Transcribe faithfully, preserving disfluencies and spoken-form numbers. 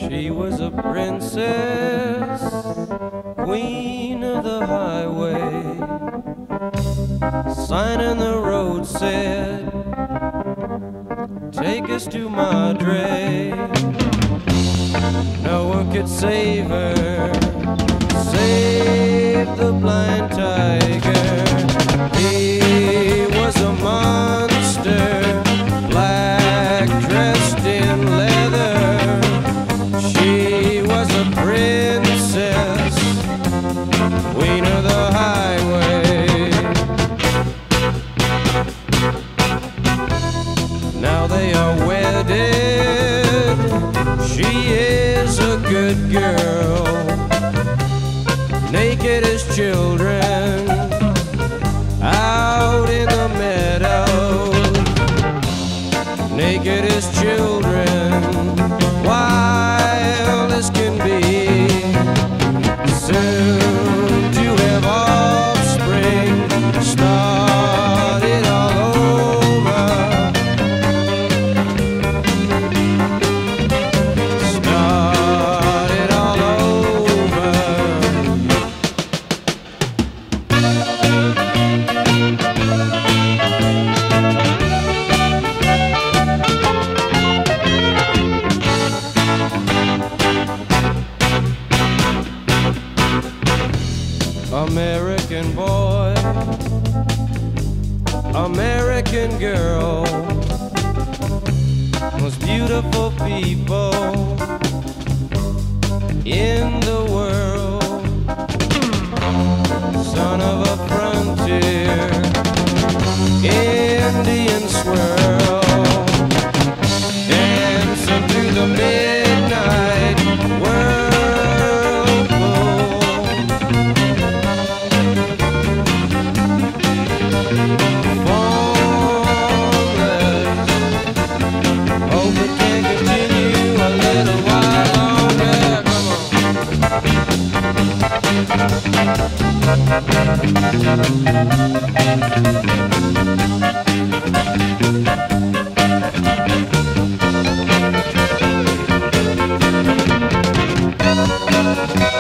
She was a princess, queen of the highway. Sign in the road said, take us to Madre. No one could save her, save the blind tiger. He was a monster, black, dressed in leather. She was a princess, queen of the highway. Now they are wedded. She is a good girl, naked as children, out in the meadow. Naked as children, wild as can be. Soon to have offspring, start it all over. Start it all over. American boy, American girl, most beautiful people in the world. Son of a frontier, Indian swirl, dancing through the midnight whirlpool. Hope it can continue a little while longer. Come on.